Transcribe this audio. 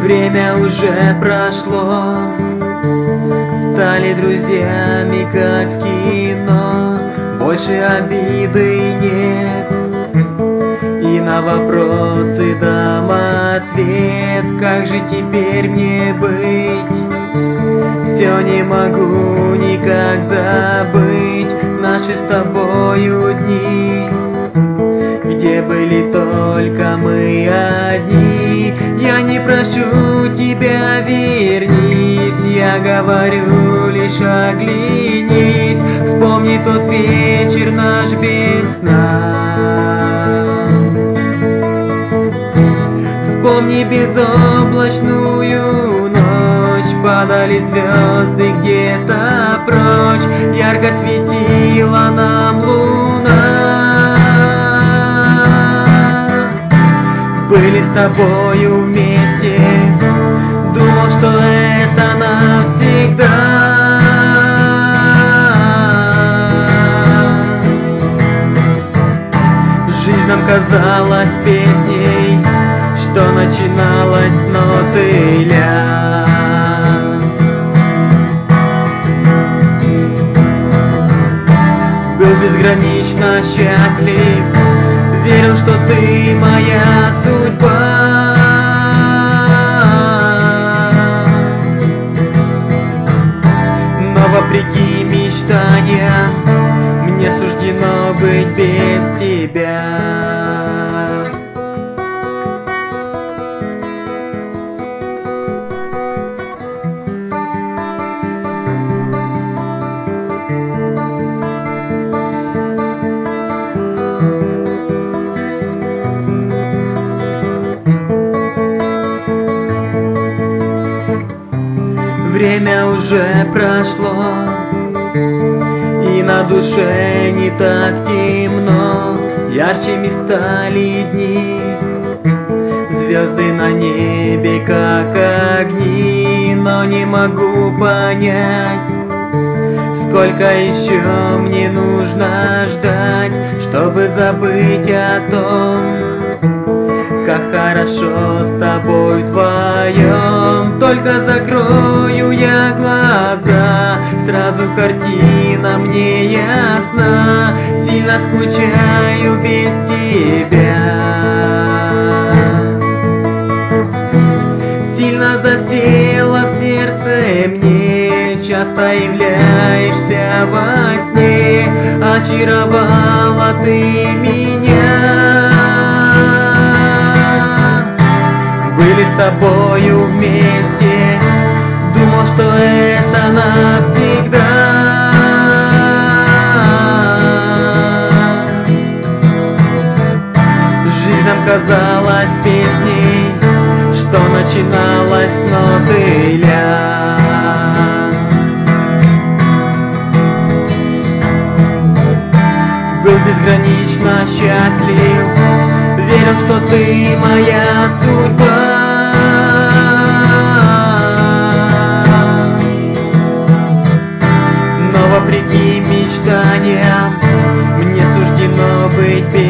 Время уже прошло, стали друзьями, как в кино. Больше обиды нет, и на вопросы дам ответ. Как же теперь мне быть? Все не могу никак забыть наши с тобою дни, где были только мы одни. Я не прошу тебя, вернись, я говорю лишь оглянись. Вспомни тот вечер наш без сна, вспомни безоблачную ночь. Падали звезды где-то прочь, ярко светила нам луна. Были с тобою вместе, думал, что это навсегда. Жизнь нам казалась песней, что начиналась с ноты ля. Был безгранично счастлив, верил, что ты моя судьба. Но вопреки мечтаниям мне суждено быть без тебя. Время уже прошло, и на душе не так темно. Ярче стали дни, звезды на небе как огни. Но не могу понять, сколько еще мне нужно ждать, чтобы забыть о том, как хорошо с тобой вдвоем. Только закрою я глаза, сразу картина мне ясна. Сильно скучаю без тебя, сильно засела в сердце мне. Часто являешься во сне, очаровала ты меня. Были с тобою вместе, думал, что это навсегда. Жизнь нам казалась песней, что начиналась с ноты ля. Был безгранично счастлив, верил, что ты моя судьба. Но вопреки мечтаниям мне суждено быть без